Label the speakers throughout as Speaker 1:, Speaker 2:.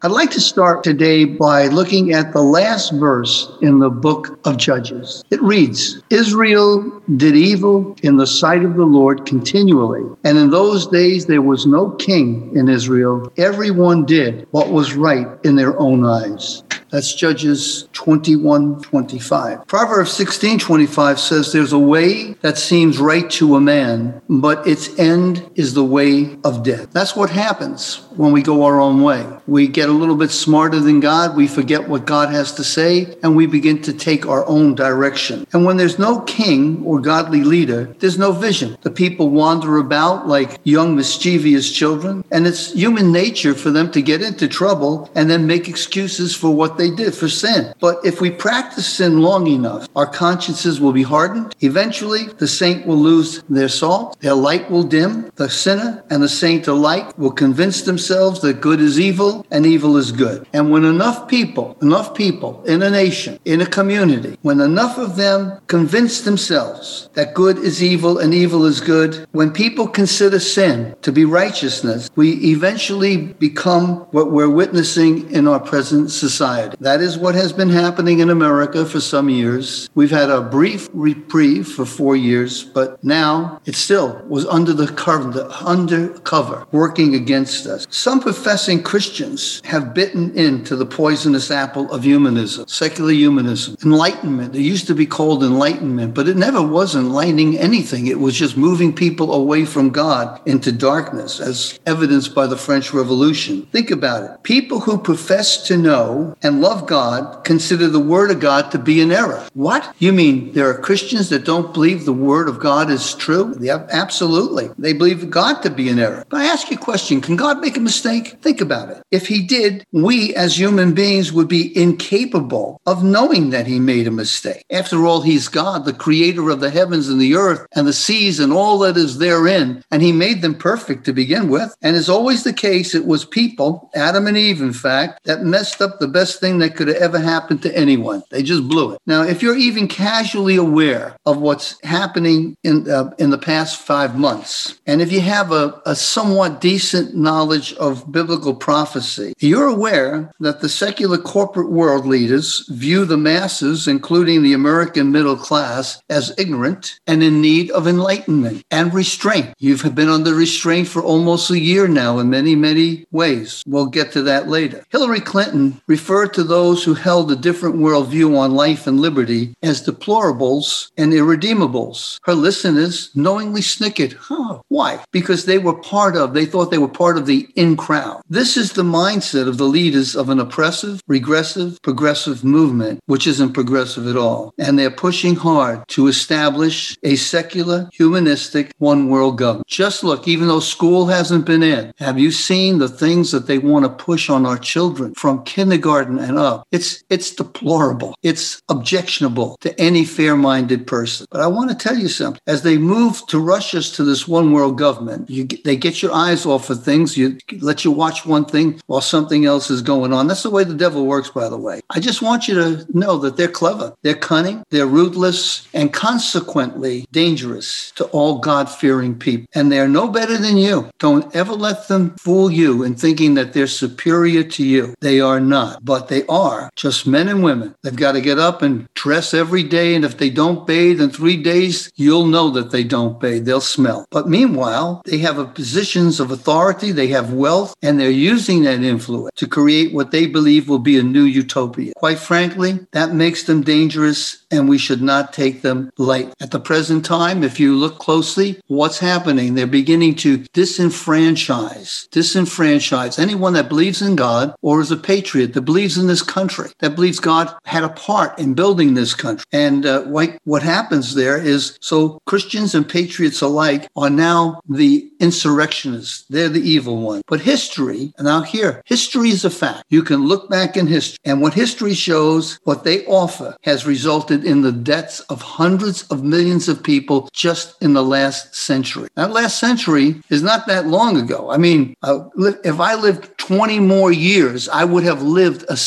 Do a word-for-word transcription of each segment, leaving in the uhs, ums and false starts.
Speaker 1: I'd like to start today by looking at the last verse in the book of Judges. It reads, Israel did evil in the sight of the Lord continually, and in those days there was no king in Israel. Everyone did what was right in their own eyes. That's Judges twenty-one twenty-five. Proverbs sixteen twenty-five says there's a way that seems right to a man, but its end is the way of death. That's what happens when we go our own way. We get a little bit smarter than God, we forget what God has to say, and we begin to take our own direction. And when there's no king or godly leader, there's no vision. The people wander about like young mischievous children, and it's human nature for them to get into trouble and then make excuses for what they did, for sin. But if we practice sin long enough, our consciences will be hardened. Eventually, the saint will lose their salt, their light will dim. The sinner and the saint alike will convince themselves that good is evil and evil is good. And when enough people, enough people in a nation, in a community, when enough of them convince themselves that good is evil and evil is good, when people consider sin to be righteousness, we eventually become what we're witnessing in our present society. That is what has been happening in America for some years. We've had a brief reprieve for four years, but now it still was under the cover, undercover, working against us. Some professing Christians have bitten into the poisonous apple of humanism, secular humanism, enlightenment. It used to be called enlightenment, but it never was enlightening anything. It was just moving people away from God into darkness, as evidenced by the French Revolution. Think about it. People who profess to know and love God consider the word of God to be an error. What? You mean there are Christians that don't believe the word of God is true? Yeah, absolutely. They believe God to be an error. But I ask you a question. Can God make a mistake? Think about it. If he did, we as human beings would be incapable of knowing that he made a mistake. After all, he's God, the creator of the heavens and the earth and the seas and all that is therein. And he made them perfect to begin with. And as always the case, it was people, Adam and Eve, in fact, that messed up the best thing that could have ever happened to anyone. They just blew it. Now, if you're even casually aware of what's happening in uh, in the past five months, and if you have a, a somewhat decent knowledge of biblical prophecy, you're aware that the secular corporate world leaders view the masses, including the American middle class, as ignorant and in need of enlightenment and restraint. You've been under restraint for almost a year now in many, many ways. We'll get to that later. Hillary Clinton referred to those who held a different worldview on life and liberty as deplorables and irredeemables. Her listeners knowingly snickered. Huh, why? Because they were part of, they thought they were part of the in crowd. This is the mindset of the leaders of an oppressive, regressive, progressive movement, which isn't progressive at all. And they're pushing hard to establish a secular, humanistic, one world government. Just look, even though school hasn't been in, have you seen the things that they want to push on our children from kindergarten and up? It's it's deplorable. It's objectionable to any fair-minded person. But I want to tell you something. As they move to rush us to this one world government, you get, they get your eyes off of things. You let you watch one thing while something else is going on. That's the way the devil works, by the way. I just want you to know that they're clever, they're cunning, they're ruthless, and consequently dangerous to all God-fearing people. And they're no better than you. Don't ever let them fool you in thinking that they're superior to you. They are not, but they are just men and women. They've got to get up and dress every day, and if they don't bathe in three days, you'll know that they don't bathe. They'll smell. But meanwhile, they have a positions of authority, they have wealth, and they're using that influence to create what they believe will be a new utopia. Quite frankly, that makes them dangerous, and we should not take them light. At the present time, if you look closely, what's happening? They're beginning to disenfranchise, disenfranchise anyone that believes in God or is a patriot, that believes in this country, that believes God had a part in building this country. And uh, what, what happens there is, so Christians and patriots alike are now the insurrectionists. They're the evil ones. But history, and now here, history is a fact. You can look back in history, and what history shows, what they offer has resulted in the deaths of hundreds of millions of people just in the last century. That last century is not that long ago. I mean, uh, if I lived twenty more years, I would have lived a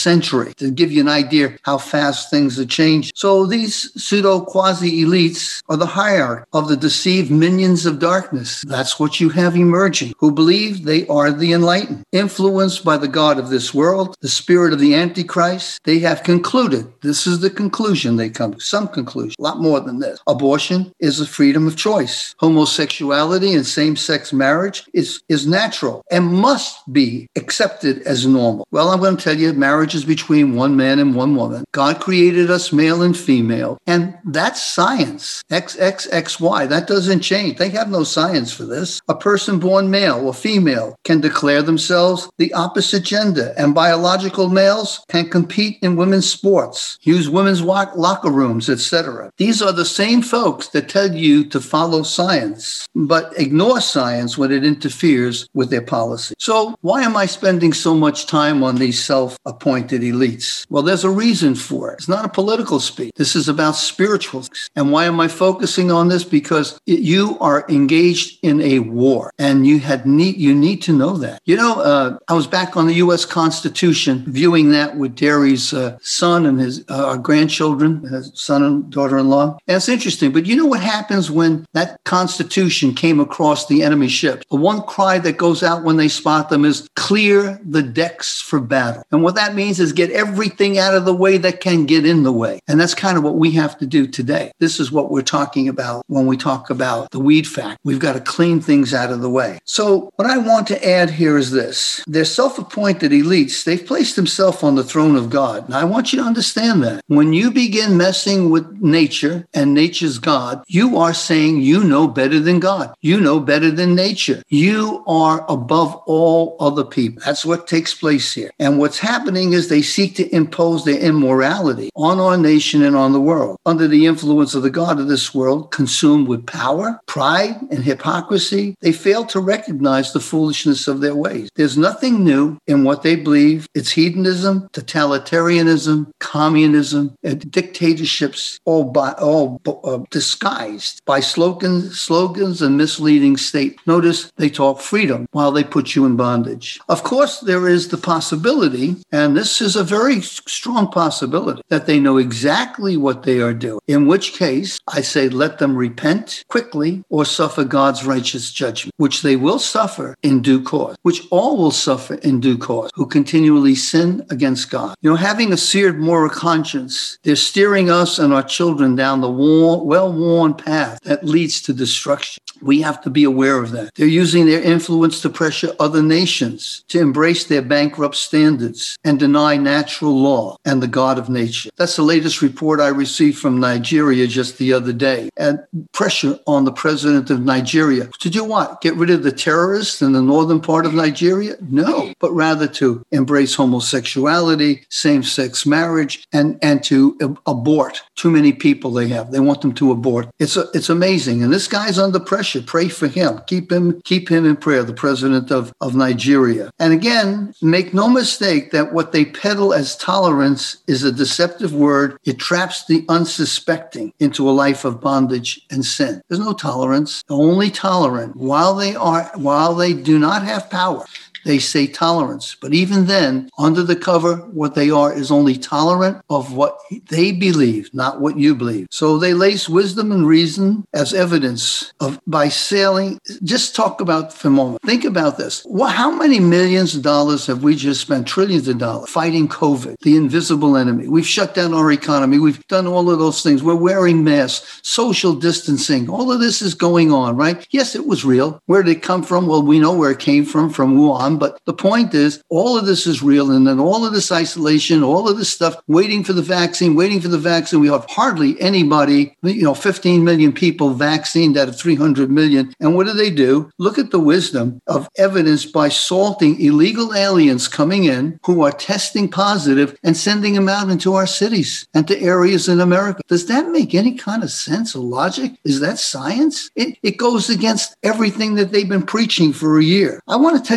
Speaker 1: century, to give you an idea how fast things are changing. So these pseudo-quasi-elites are the hierarchy of the deceived minions of darkness. That's what you have emerging, who believe they are the enlightened. Influenced by the God of this world, the spirit of the Antichrist, they have concluded, this is the conclusion they come to, some conclusion, a lot more than this. Abortion is a freedom of choice. Homosexuality and same-sex marriage is, is natural and must be accepted as normal. Well, I'm going to tell you, marriage is between one man and one woman. God created us male and female, and that's science. X X X Y, that doesn't change. They have no science for this. A person born male or female can declare themselves the opposite gender, and biological males can compete in women's sports, use women's locker rooms, et cetera. These are the same folks that tell you to follow science, but ignore science when it interferes with their policy. So why am I spending so much time on these self-appointed elites? Well, there's a reason for it. It's not a political speech. This is about spirituals. And why am I focusing on this? Because it, you are engaged in a war, and you had need you need to know that. You know, uh, I was back on the U S Constitution, viewing that with Derry's uh, son and his uh, grandchildren, his son and daughter-in-law. And it's interesting, but you know what happens when that Constitution came across the enemy ships? The one cry that goes out when they spot them is, clear the decks for battle. And what that means is get everything out of the way that can get in the way. And that's kind of what we have to do today. This is what we're talking about when we talk about the weed fact. We've got to clean things out of the way. So what I want to add here is this. They're self-appointed elites. They've placed themselves on the throne of God. And I want you to understand that. When you begin messing with nature and nature's God, you are saying you know better than God. You know better than nature. You are above all other people. That's what takes place here. And what's happening is they seek to impose their immorality on our nation and on the world, under the influence of the God of this world, consumed with power, pride, and hypocrisy. They fail to recognize the foolishness of their ways. There's nothing new in what they believe. It's hedonism, totalitarianism, communism, uh, dictatorships, all by all uh, disguised by slogans, slogans and misleading statements. Notice they talk freedom while they put you in bondage. Of course, there is the possibility, and this is a very strong possibility, that they know exactly what they are doing. In which case, I say let them repent quickly or suffer God's righteous judgment, which they will suffer in due course, which all will suffer in due course, who continually sin against God. You know, having a seared moral conscience, they're steering us and our children down the well-worn path that leads to destruction. We have to be aware of that. They're using their influence to pressure other nations to embrace their bankrupt standards and deny natural law and the God of nature. That's the latest report I received from Nigeria just the other day. And pressure on the president of Nigeria to do what? Get rid of the terrorists in the northern part of Nigeria? No, but rather to embrace homosexuality, same-sex marriage, and, and to ab- abort. Too many people they have. They want them to abort. It's a, it's amazing. And this guy's under pressure. Pray for him. Keep him, keep him in prayer, the president of, of Nigeria. And again, make no mistake that what they peddle as tolerance is a deceptive word. It traps the unsuspecting into a life of bondage and sin. There's no tolerance. Only tolerant while they are, while they do not have power. They say tolerance. But even then, under the cover, what they are is only tolerant of what they believe, not what you believe. So they lace wisdom and reason as evidence of by sailing. Just talk about for a moment. Think about this. Well, how many millions of dollars have we just spent, trillions of dollars, fighting COVID, the invisible enemy? We've shut down our economy. We've done all of those things. We're wearing masks, social distancing. All of this is going on, right? Yes, it was real. Where did it come from? Well, we know where it came from, from Wuhan. But the point is, all of this is real. And then all of this isolation, all of this stuff, waiting for the vaccine, waiting for the vaccine. We have hardly anybody, you know, fifteen million people vaccinated out of three hundred million. And what do they do? Look at the wisdom of evidence by salting illegal aliens coming in who are testing positive and sending them out into our cities and to areas in America. Does that make any kind of sense or logic? Is that science? It, it goes against everything that they've been preaching for a year. I want to tell you something.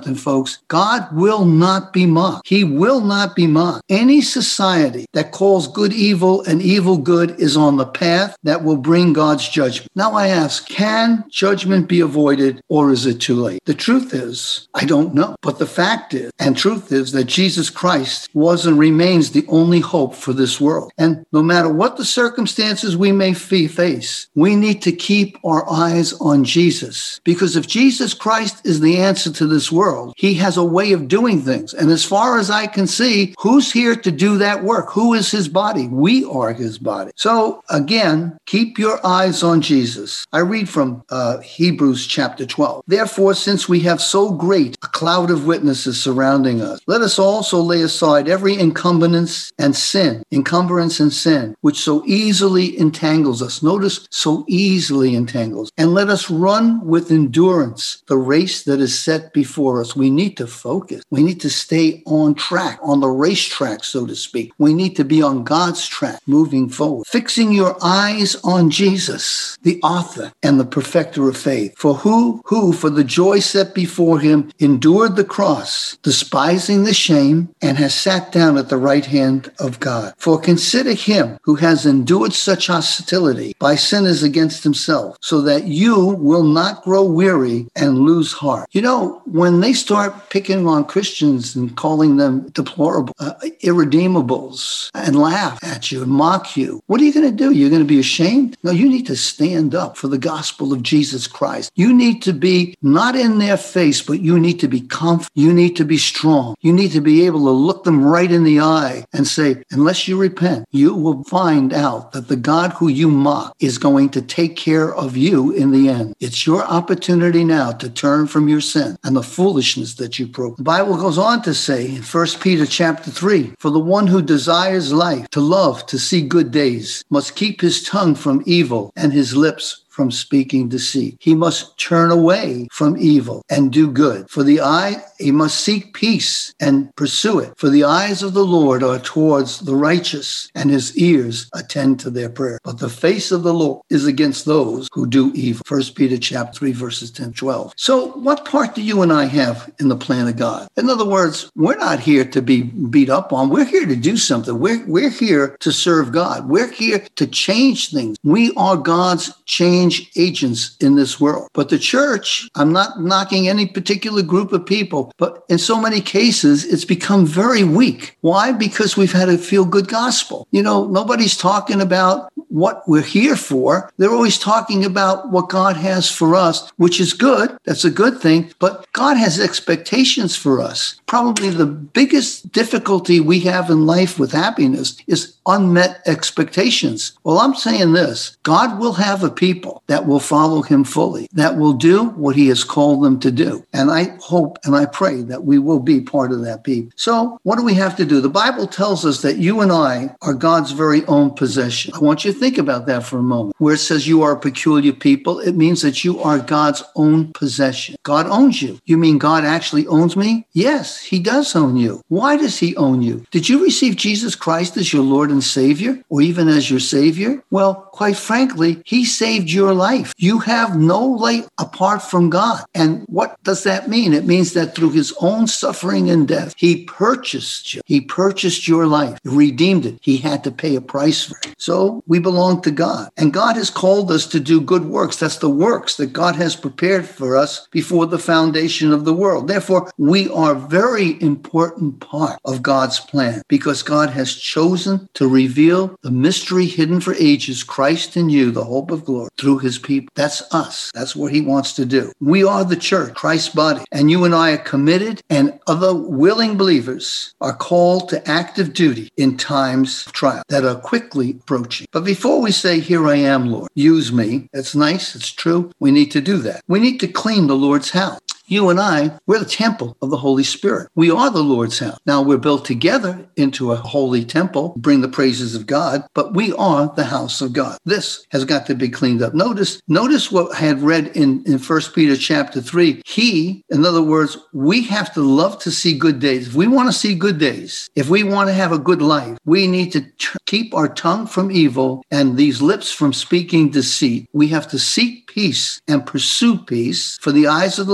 Speaker 1: something, folks. God will not be mocked. He will not be mocked. Any society that calls good evil and evil good is on the path that will bring God's judgment. Now I ask, can judgment be avoided, or is it too late? The truth is, I don't know. But the fact is, and truth is, that Jesus Christ was and remains the only hope for this world. And no matter what the circumstances we may face, we need to keep our eyes on Jesus. Because if Jesus Christ is the answer to this world, he has a way of doing things. And as far as I can see, who's here to do that work? Who is his body? We are his body. So again, keep your eyes on Jesus. I read from uh, Hebrews chapter twelve. Therefore, since we have so great a cloud of witnesses surrounding us, let us also lay aside every encumbrance and sin, encumbrance and sin, which so easily entangles us. Notice, so easily entangles. And let us run with endurance the race that is set before us. We need to focus. We need to stay on track, on the racetrack, so to speak. We need to be on God's track, moving forward. Fixing your eyes on Jesus, the author and the perfecter of faith. For who, who for the joy set before him endured the cross, despising the shame, and has sat down at the right hand of God. For consider him who has endured such hostility by sinners against himself, so that you will not grow weary and lose heart. You know, when they start picking on Christians and calling them deplorable, uh, irredeemables, and laugh at you and mock you, what are you going to do? You're going to be ashamed? No, you need to stand up for the gospel of Jesus Christ. You need to be not in their face, but you need to be confident. You need to be strong. You need to be able to look them right in the eye and say, unless you repent, you will find out that the God who you mock is going to take care of you in the end. It's your opportunity now to turn from your sin and the foolishness that you broke. The Bible goes on to say in First Peter chapter three, for the one who desires life, to love, to see good days, must keep his tongue from evil and his lips from speaking deceit. He must turn away from evil and do good. For the eye, he must seek peace and pursue it. For the eyes of the Lord are towards the righteous, and his ears attend to their prayer. But the face of the Lord is against those who do evil. First Peter chapter three, verses ten, twelve. So what part do you and I have in the plan of God? In other words, we're not here to be beat up on. We're here to do something. We're, we're here to serve God. We're here to change things. We are God's change agents in this world. But the church, I'm not knocking any particular group of people, but in so many cases, it's become very weak. Why? Because we've had a feel-good gospel. You know, nobody's talking about what we're here for. They're always talking about what God has for us, which is good. That's a good thing. But God has expectations for us. Probably the biggest difficulty we have in life with happiness is unmet expectations. Well, I'm saying this, God will have a people that will follow him fully, that will do what he has called them to do. And I hope and I pray that we will be part of that people. So what do we have to do? The Bible tells us that you and I are God's very own possession. I want you to think about that for a moment. Where it says you are a peculiar people, it means that you are God's own possession. God owns you. You mean God actually owns me? Yes, he does own you. Why does he own you? Did you receive Jesus Christ as your Lord and Savior, or even as your Savior? Well, quite frankly, he saved your life. You have no life apart from God. And what does that mean? It means that through his own suffering and death, he purchased you. He purchased your life, redeemed it. He had to pay a price for it. So we belong to God. And God has called us to do good works. That's the works that God has prepared for us before the foundation of the world. Therefore, we are a very important part of God's plan because God has chosen to reveal the mystery hidden for ages, Christ in you, the hope of glory, through his people. That's us. That's what he wants to do. We are the church, Christ's body. And you and I are committed, and other willing believers are called to active duty in times of trial that are quickly approaching. But before we say, here I am, Lord, use me, it's nice, it's true, we need to do that. We need to clean the Lord's house. You and I, we're the temple of the Holy Spirit. We are the Lord's house. Now we're built together into a holy temple, bring the praises of God, but we are the house of God. This has got to be cleaned up. Notice, notice what I had read in, in First Peter chapter three. He, in other words, we have to love to see good days. If we want to see good days, if we want to have a good life, we need to t- keep our tongue from evil and these lips from speaking deceit. We have to seek peace and pursue peace, for the eyes of the Lord are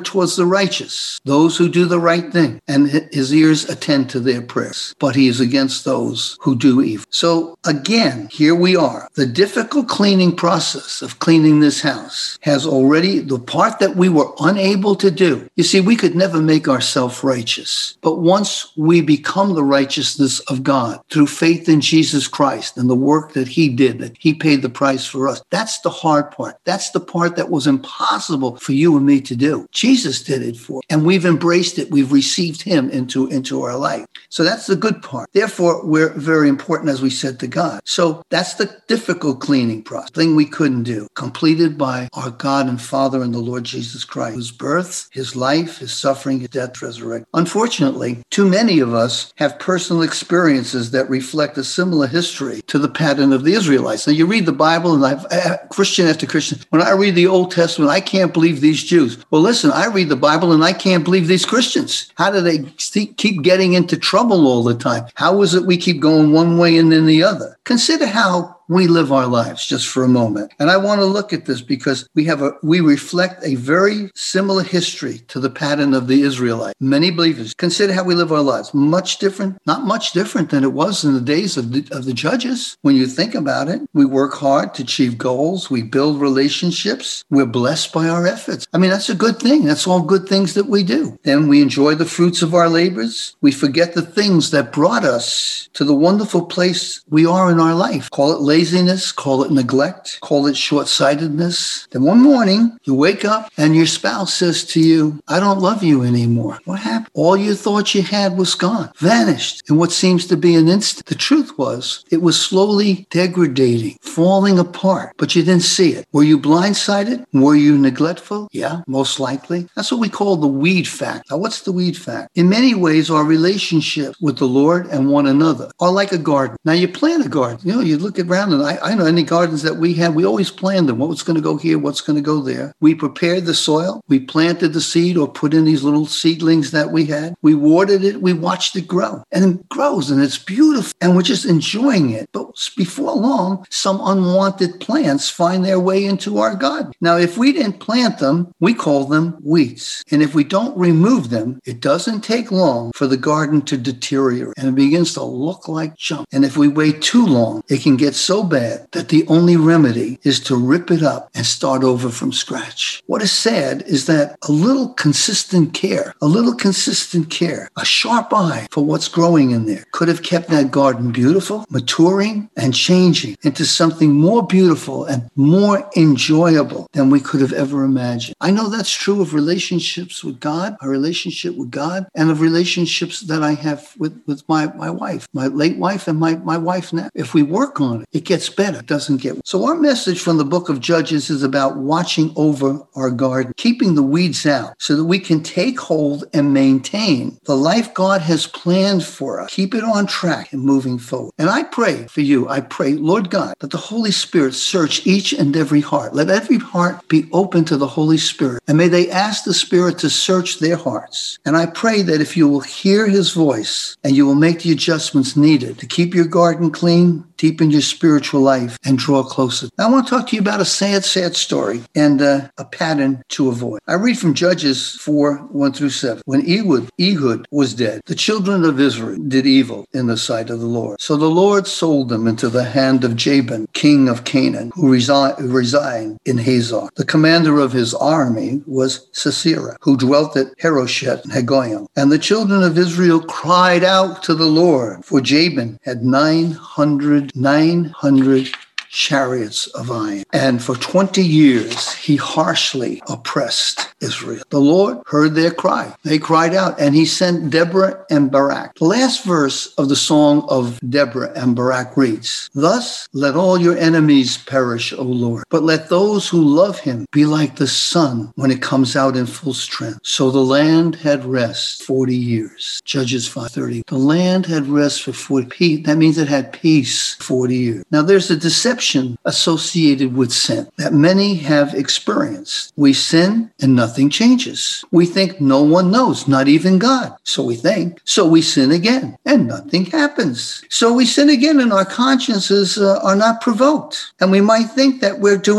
Speaker 1: towards the righteous, those who do the right thing, and his ears attend to their prayers. But he is against those who do evil. So again, here we are. The difficult cleaning process of cleaning this house has already, the part that we were unable to do. You see, we could never make ourselves righteous. But once we become the righteousness of God through faith in Jesus Christ and the work that he did, that he paid the price for us, that's the hard part. That's the part that was impossible for you and me to do. Jesus did it for us, and we've embraced it. We've received him into, into our life. So that's the good part. Therefore, we're very important, as we said, to God. So that's the difficult cleaning process, thing we couldn't do, completed by our God and Father and the Lord Jesus Christ, whose birth, his life, his suffering, his death, resurrection. Unfortunately, too many of us have personal experiences that reflect a similar history to the pattern of the Israelites. Now, you read the Bible, and I've, uh, Christian after Christian, when I read the Old Testament, I can't believe these Jews. Well, listen, I read the Bible, and I can't believe these Christians. How do they keep getting into trouble all the time? How is it we keep going one way and then the other? Consider how we live our lives just for a moment. And I want to look at this because we have a, we reflect a very similar history to the pattern of the Israelites. Many believers consider how we live our lives. Much different, not much different than it was in the days of the, of the judges. When you think about it, we work hard to achieve goals. We build relationships. We're blessed by our efforts. I mean, that's a good thing. That's all good things that we do. Then we enjoy the fruits of our labors. We forget the things that brought us to the wonderful place we are in our life. Call it labor. Laziness, call it neglect, call it short-sightedness. Then one morning, you wake up and your spouse says to you, I don't love you anymore. What happened? All you thought you had was gone, vanished in what seems to be an instant. The truth was, it was slowly degrading, falling apart, but you didn't see it. Were you blindsided? Were you neglectful? Yeah, most likely. That's what we call the weed fact. Now, what's the weed fact? In many ways, our relationship with the Lord and one another are like a garden. Now, you plant a garden. You know, you look around, and I, I know any gardens that we have, we always plan them. What's going to go here? What's going to go there? We prepared the soil. We planted the seed or put in these little seedlings that we had. We watered it. We watched it grow. And it grows, and it's beautiful. And we're just enjoying it. But before long, some unwanted plants find their way into our garden. Now, if we didn't plant them, we call them weeds. And if we don't remove them, it doesn't take long for the garden to deteriorate. And it begins to look like junk. And if we wait too long, it can get so bad that the only remedy is to rip it up and start over from scratch. What is sad is that a little consistent care, a little consistent care, a sharp eye for what's growing in there could have kept that garden beautiful, maturing, and changing into something more beautiful and more enjoyable than we could have ever imagined. I know that's true of relationships with God, a relationship with God, and of relationships that I have with, with my, my wife, my late wife and my, my wife now. If we work on it, it gets better. It doesn't get. So our message from the book of Judges is about watching over our garden, keeping the weeds out so that we can take hold and maintain the life God has planned for us. Keep it on track and moving forward. And I pray for you. I pray, Lord God, that the Holy Spirit search each and every heart. Let every heart be open to the Holy Spirit. And may they ask the Spirit to search their hearts. And I pray that if you will hear his voice and you will make the adjustments needed to keep your garden clean, deepen your spiritual life, and draw closer. Now, I want to talk to you about a sad, sad story and uh, a pattern to avoid. I read from Judges four, one through seven. When Ehud, Ehud was dead, the children of Israel did evil in the sight of the Lord. So the Lord sold them into the hand of Jabin, king of Canaan, who resi- resigned in Hazor. The commander of his army was Sisera, who dwelt at Harosheth Hagoyim. And the children of Israel cried out to the Lord, for Jabin had nine hundred nine hundred chariots of iron. And for twenty years, he harshly oppressed Israel. The Lord heard their cry. They cried out, and he sent Deborah and Barak. The last verse of the song of Deborah and Barak reads, Thus let all your enemies perish, O Lord, but let those who love him be like the sun when it comes out in full strength. So the land had rest forty years. Judges five thirty. The land had rest for forty. That means it had peace forty years. Now there's a deception associated with sin that many have experienced. We sin and nothing changes. We think no one knows, not even God. So we think. So we sin again and nothing happens. So we sin again and our consciences uh, are not provoked. And we might think that we're doing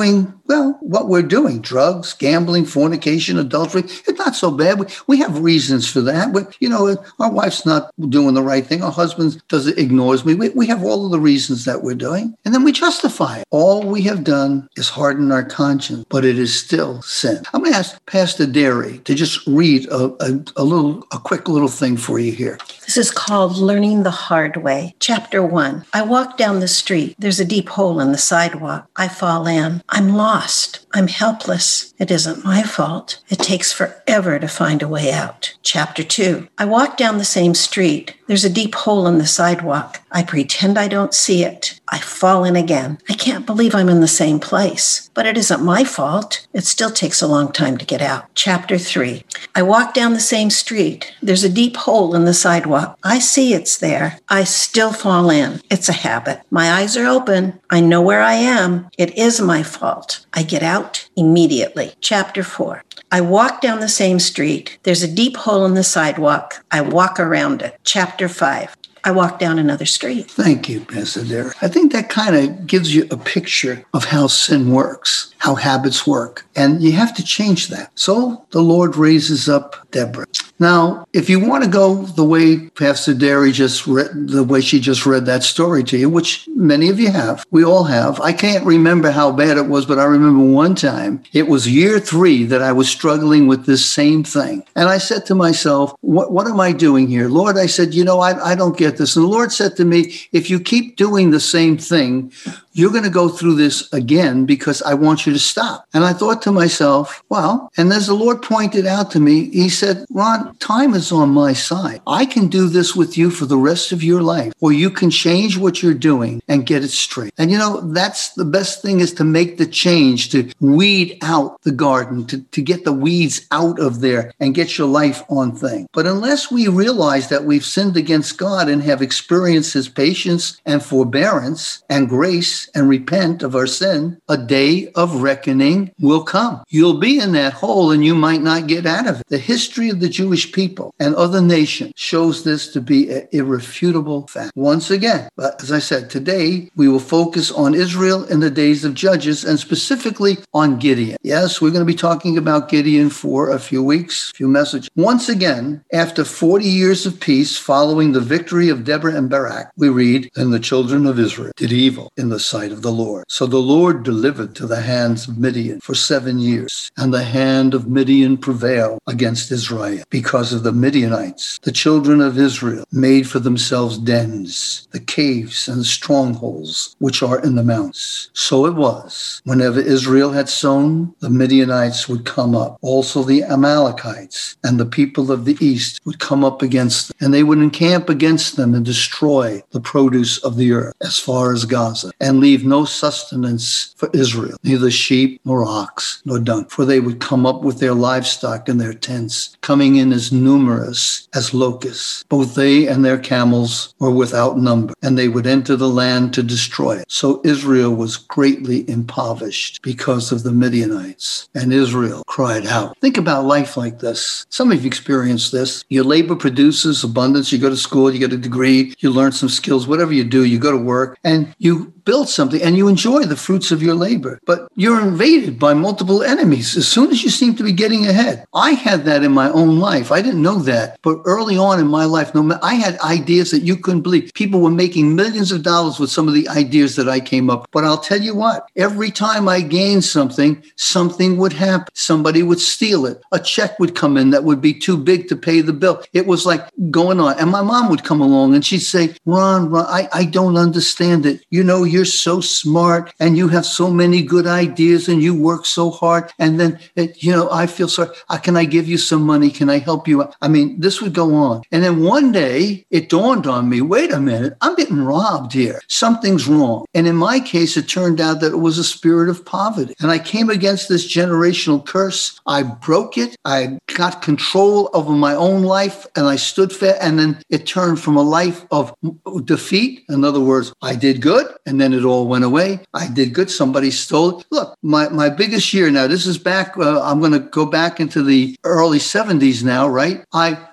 Speaker 1: Well, what we're doing, drugs, gambling, fornication, adultery, it's not so bad. We, we have reasons for that. We, you know, our wife's not doing the right thing. Our husband does ignores me. We, we have all of the reasons that we're doing, and then we justify it. All we have done is harden our conscience, but it is still sin. I'm going to ask Pastor Derry to just read a, a, a little, a quick little thing for you here.
Speaker 2: This is called Learning the Hard Way. Chapter one. I walk down the street. There's a deep hole in the sidewalk. I fall in. I'm lost. I'm helpless. It isn't my fault. It takes forever to find a way out. Chapter two. I walk down the same street. There's a deep hole in the sidewalk. I pretend I don't see it. I fall in again. I can't believe I'm in the same place. But it isn't my fault. It still takes a long time to get out. Chapter three. I walk down the same street. There's a deep hole in the sidewalk. I see it's there. I still fall in. It's a habit. My eyes are open. I know where I am. It is my fault. I get out immediately. Chapter four. I walk down the same street. There's a deep hole in the sidewalk. I walk around it. Chapter five. I walk down another street.
Speaker 1: Thank you, Pastor Derek. I think that kind of gives you a picture of how sin works, how habits work, and you have to change that. So the Lord raises up Deborah. Now, if you want to go the way Pastor Derry just read, the way she just read that story to you, which many of you have, we all have. I can't remember how bad it was, but I remember one time, it was year three that I was struggling with this same thing. And I said to myself, what, what am I doing here? Lord, I said, you know, I, I don't get this. And the Lord said to me, if you keep doing the same thing, you're going to go through this again because I want you to stop. And I thought to myself, well, and as the Lord pointed out to me, he said, Ron, time is on my side. I can do this with you for the rest of your life, or you can change what you're doing and get it straight. And you know, that's the best thing, is to make the change, to weed out the garden, to, to get the weeds out of there and get your life on thing. But unless we realize that we've sinned against God and have experienced his patience and forbearance and grace and repent of our sin, a day of reckoning will come. You'll be in that hole and you might not get out of it. The history of the Jewish people and other nations shows this to be an irrefutable fact. Once again, but as I said, today we will focus on Israel in the days of Judges, and specifically on Gideon. Yes, we're going to be talking about Gideon for a few weeks, a few messages. Once again, after forty years of peace following the victory of Deborah and Barak, we read, "And the children of Israel did evil in the sight of the Lord. So the Lord delivered to the hands of Midian for seven years, and the hand of Midian prevailed against Israel. Because of the Midianites, the children of Israel made for themselves dens, the caves and strongholds which are in the mountains. So it was, whenever Israel had sown, the Midianites would come up. Also the Amalekites and the people of the east would come up against them, and they would encamp against them and destroy the produce of the earth as far as Gaza, and leave no sustenance for Israel, neither sheep nor ox nor donkey. For they would come up with their livestock and their tents, coming in as numerous as locusts. Both they and their camels were without number, and they would enter the land to destroy it. So Israel was greatly impoverished because of the Midianites, and Israel cried out." Think about life like this. Some of you experienced this. Your labor produces abundance. You go to school, you get a degree, you learn some skills, whatever you do, you go to work, and you build something and you enjoy the fruits of your labor, but you're invaded by multiple enemies as soon as you seem to be getting ahead. I had that in my own life. I didn't know that, but early on in my life, no, I had ideas that you couldn't believe. People were making millions of dollars with some of the ideas that I came up with. But I'll tell you what, every time I gained something, something would happen. Somebody would steal it. A check would come in that would be too big to pay the bill. It was like going on. And my mom would come along and she'd say, Ron, Ron, I, I don't understand it. You know, you're so smart and you have so many good ideas and you work so hard. And then, it, you know, I feel sorry. Uh, can I give you some money? Can I help you? I mean, this would go on. And then one day it dawned on me, wait a minute, I'm getting robbed here. Something's wrong. And in my case, it turned out that it was a spirit of poverty. And I came against this generational curse. I broke it. I got control over my own life and I stood fast. And then it turned from a life of defeat. In other words, I did good and then it all went away. I did good. Somebody stole it. Look, my, my biggest year now, this is back, uh, I'm going to go back into the early seventies now, right? I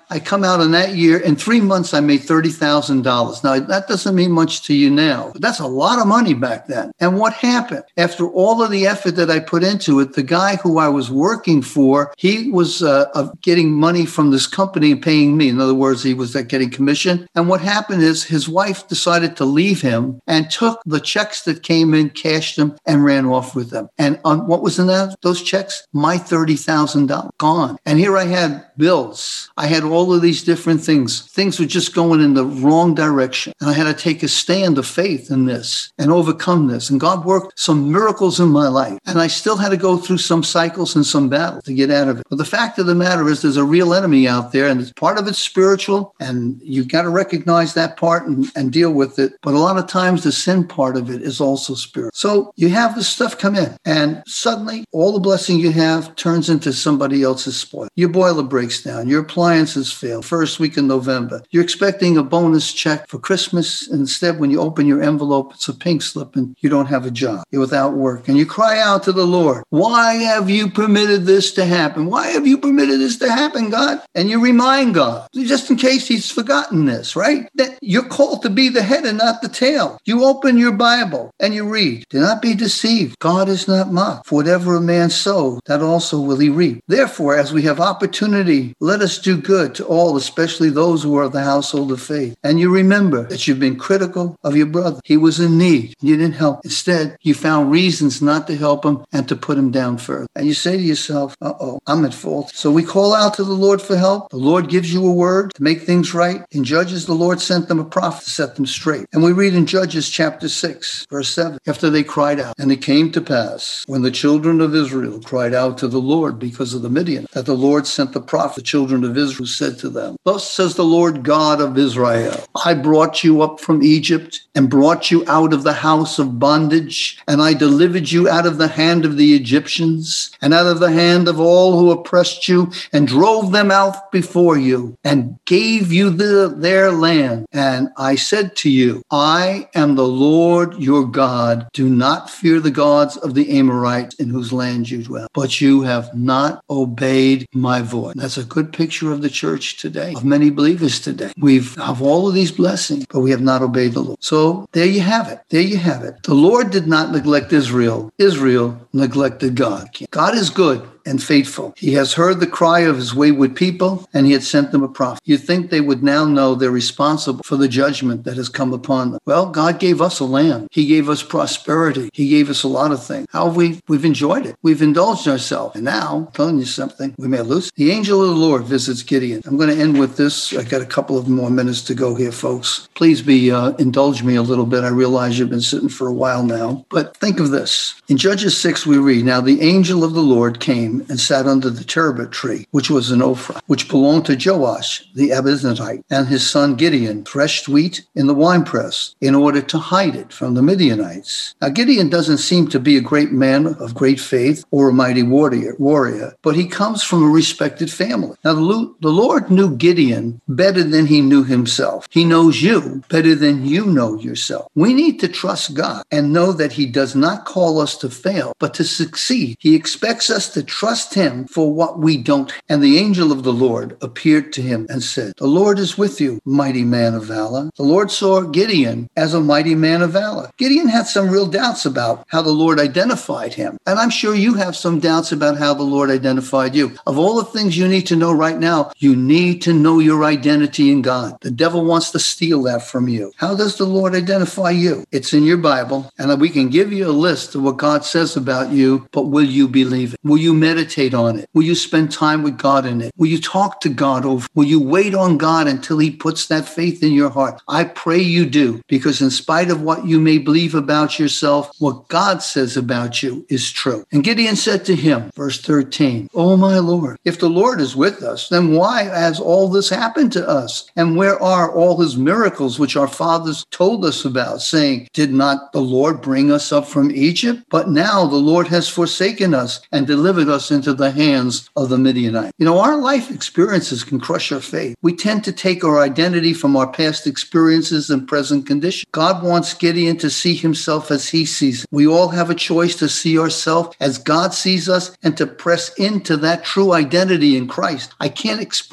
Speaker 1: I come out in that year. In three months, I made thirty thousand dollars. Now, that doesn't mean much to you now, but that's a lot of money back then. And what happened? After all of the effort that I put into it, the guy who I was working for, he was uh, uh, getting money from this company and paying me. In other words, he was uh, getting commission. And what happened is his wife decided to leave him and took the checks that came in, cashed them, and ran off with them. And um, what was in that? Those checks? My thirty thousand dollars gone. And here I had bills. I had all of these different things. Things were just going in the wrong direction. And I had to take a stand of faith in this and overcome this. And God worked some miracles in my life. And I still had to go through some cycles and some battles to get out of it. But the fact of the matter is there's a real enemy out there, and part of it's spiritual, and you've got to recognize that part and, and deal with it. But a lot of times the sin part of it is also spiritual. So you have this stuff come in, and suddenly all the blessing you have turns into somebody else's spoil. Your boiler breaks down. Your appliances fail. First week in November. You're expecting a bonus check for Christmas, and instead when you open your envelope, it's a pink slip and you don't have a job. You're without work. And you cry out to the Lord, why have you permitted this to happen? Why have you permitted this to happen, God? And you remind God, just in case he's forgotten this, right? That you're called to be the head and not the tail. You open your Bible and you read, do not be deceived. God is not mocked. For whatever a man sows, that also will he reap. Therefore, as we have opportunity, let us do good to all, especially those who are of the household of faith. And you remember that you've been critical of your brother. He was in need. You didn't help. Instead, you found reasons not to help him and to put him down further. And you say to yourself, uh-oh, I'm at fault. So we call out to the Lord for help. The Lord gives you a word to make things right. In Judges, the Lord sent them a prophet to set them straight. And we read in Judges chapter six, verse seven, after they cried out, and it came to pass when the children of Israel cried out to the Lord because of the Midian, that the Lord sent the prophet. The children of Israel said to them, thus says the Lord God of Israel, I brought you up from Egypt and brought you out of the house of bondage, and I delivered you out of the hand of the Egyptians and out of the hand of all who oppressed you, and drove them out before you and gave you the, their land. And I said to you, I am the Lord your God. Do not fear the gods of the Amorites in whose land you dwell. But you have not obeyed my voice. That's a good picture of the church today, of many believers today. We've have all of these blessings, but we have not obeyed the Lord. So there you have it. There you have it. The Lord did not neglect Israel. Israel neglected God. God is good and faithful. He has heard the cry of his wayward people, and he had sent them a prophet. You'd think they would now know they're responsible for the judgment that has come upon them. Well, God gave us a land. He gave us prosperity. He gave us a lot of things. How have we, we've enjoyed it. We've indulged ourselves. And now, I'm telling you something, we may lose. The angel of the Lord visits Gideon. I'm going to end with this. I got a couple of more minutes to go here, folks. Please be, uh, indulge me a little bit. I realize you've been sitting for a while now, but think of this. In Judges six, we read, now the angel of the Lord came and sat under the terebinth tree, which was an Ophrah, which belonged to Joash the Abiezrite, and his son Gideon threshed wheat in the winepress in order to hide it from the Midianites. Now Gideon doesn't seem to be a great man of great faith or a mighty warrior, warrior, but he comes from a respected family. Now the, the Lord knew Gideon better than he knew himself. He knows you better than you know yourself. We need to trust God and know that he does not call us to fail, but to succeed. He expects us to trust him for what we don't. And the angel of the Lord appeared to him and said, the Lord is with you, mighty man of valor. The Lord saw Gideon as a mighty man of valor. Gideon had some real doubts about how the Lord identified him. And I'm sure you have some doubts about how the Lord identified you. Of all the things you need to know right now, you need to know your identity in God. The devil wants to steal that from you. How does the Lord identify you? It's in your Bible, and we can give you a list of what God says about you, but will you believe it? Will you meditate on it? Will you spend time with God in it? Will you talk to God over? Will you wait on God until he puts that faith in your heart? I pray you do, because in spite of what you may believe about yourself, what God says about you is true. And Gideon said to him, verse thirteen, oh my Lord, if the Lord is with us, then why has all this happened to us? And where are all his miracles which our fathers told us about, saying, did not the Lord bring us up from Egypt? But now the Lord has forsaken us and delivered us into the hands of the Midianites. You know, our life experiences can crush our faith. We tend to take our identity from our past experiences and present condition. God wants Gideon to see himself as he sees him. We all have a choice to see ourselves as God sees us and to press into that true identity in Christ. I can't express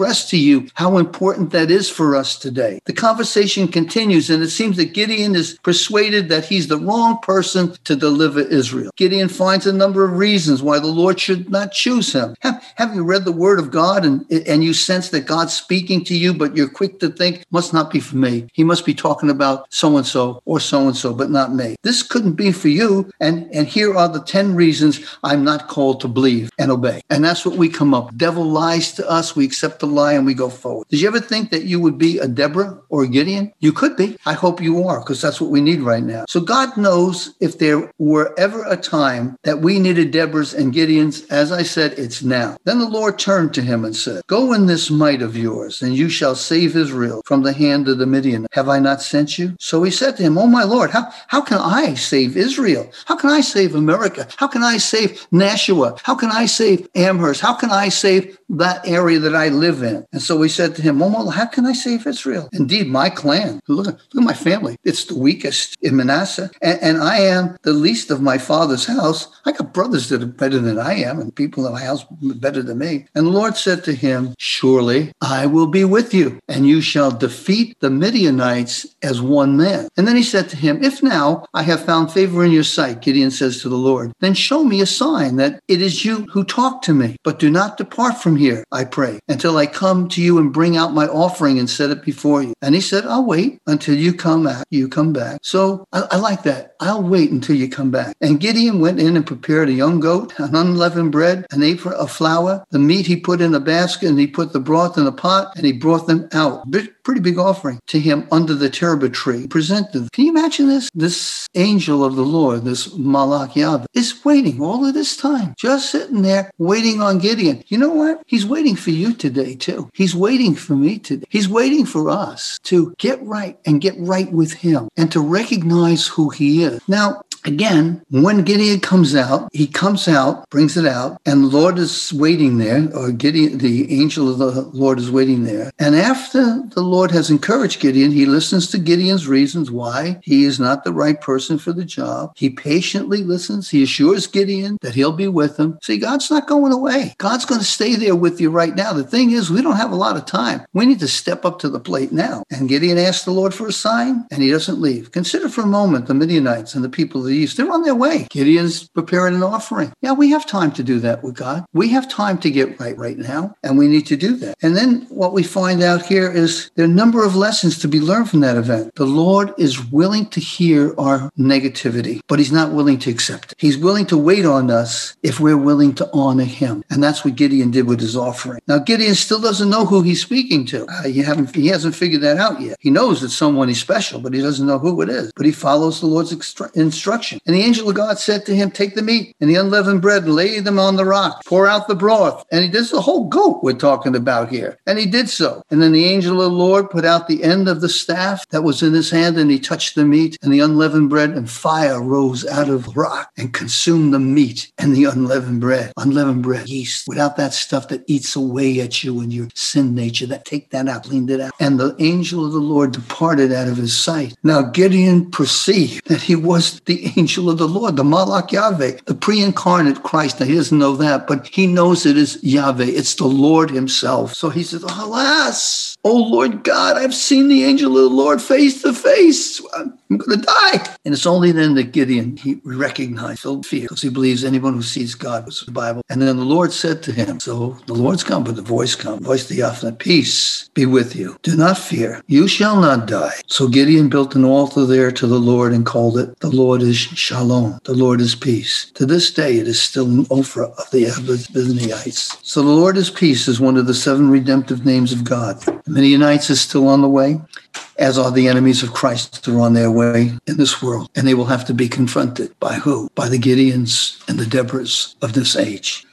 Speaker 1: express to you how important that is for us today. The conversation continues, and it seems that Gideon is persuaded that he's the wrong person to deliver Israel. Gideon finds a number of reasons why the Lord should not choose him. Have, have you read the word of God and, and you sense that God's speaking to you, but you're quick to think, must not be for me. He must be talking about so-and-so or so-and-so, but not me. This couldn't be for you. And, and here are the ten reasons I'm not called to believe and obey. And that's what we come up. Devil lies to us. We accept the lie and we go forward. Did you ever think that you would be a Deborah or a Gideon? You could be. I hope you are, because that's what we need right now. So God knows if there were ever a time that we needed Deborahs and Gideons, as I said, it's now. Then the Lord turned to him and said, go in this might of yours, and you shall save Israel from the hand of the Midian. Have I not sent you? So he said to him, oh my Lord, how, how can I save Israel? How can I save America? How can I save Nashua? How can I save Amherst? How can I save that area that I live in? And so he said to him, oh my Lord, how can I save Israel? Indeed, my clan, look at, look at my family. It's the weakest in Manasseh, and, and I am the least of my father's house. I got brothers that are better than I am, and people in my house better than me. And the Lord said to him, surely I will be with you, and you shall defeat the Midianites as one man. And then he said to him, if now I have found favor in your sight, Gideon says to the Lord, then show me a sign that it is you who talk to me. But do not depart from here, I pray, until I come to you and bring out my offering and set it before you. And he said, I'll wait until you come back. You come back. So I, I like that. I'll wait until you come back. And Gideon went in and prepared a young goat, an unleavened bread, an apron of flour, the meat he put in a basket, and he put the broth in a pot, and he brought them out. Pretty big offering to him under the terebinth tree. Presented them. Can you imagine this? This angel of the Lord, this Malach Yahweh, is waiting all of this time, just sitting there waiting on Gideon. You know what? He's waiting for you today too. He's waiting for me today. He's waiting for us to get right and get right with him and to recognize who he is. Now, again, when Gideon comes out, he comes out, brings it out, and the Lord is waiting there, or Gideon, the angel of the Lord is waiting there. And after the Lord has encouraged Gideon, he listens to Gideon's reasons why he is not the right person for the job. He patiently listens. He assures Gideon that he'll be with him. See, God's not going away. God's going to stay there with you right now. The thing is, we don't have a lot of time. We need to step up to the plate now. And Gideon asks the Lord for a sign, and he doesn't leave. Consider for a moment the Midianites and the people of the east. They're on their way. Gideon's preparing an offering. Yeah, we have time to do that with God. We have time to get right right now, and we need to do that. And then what we find out here is there are a number of lessons to be learned from that event. The Lord is willing to hear our negativity, but he's not willing to accept it. He's willing to wait on us if we're willing to honor him. And that's what Gideon did with his offering. Now, Gideon still doesn't know who he's speaking to. Uh, you haven't, he hasn't figured that out yet. He knows it's someone he's special, but he doesn't know who it is. But he follows the Lord's extra- instruction. And the angel of God said to him, take the meat and the unleavened bread and lay them on the rock. Pour out the broth. And he does the whole goat we're talking about here. And he did so. And then the angel of the Lord put out the end of the staff that was in his hand, and he touched the meat and the unleavened bread, and fire rose out of the rock and consumed the meat and the unleavened bread. Unleavened bread, yeast, without that stuff that eats away at you and your sin nature, that take that out, cleaned it out. And the angel of the Lord departed out of his sight. Now Gideon perceived that he was the angel of the Lord, the Malach Yahweh, the pre-incarnate Christ. Now he doesn't know that, but he knows it is Yahweh. It's the Lord himself. So he says, alas, O Lord God, I've seen the angel of the Lord face to face. I'm going to die. And it's only then that Gideon, he recognized filled fear, because he believes anyone who sees God was the Bible. And then the Lord said to him, so the Lord's come, but the voice come, voice theophany, peace be with you. Do not fear. You shall not die. So Gideon built an altar there to the Lord and called it, the Lord is Shalom. The Lord is peace. To this day, it is still an Ophrah of the Abiezrites. So the Lord is peace is one of the seven redemptive names of God. The Midianites is still on the way, as are the enemies of Christ who are on their way in this world. And they will have to be confronted by who? By the Gideons and the Deborahs of this age.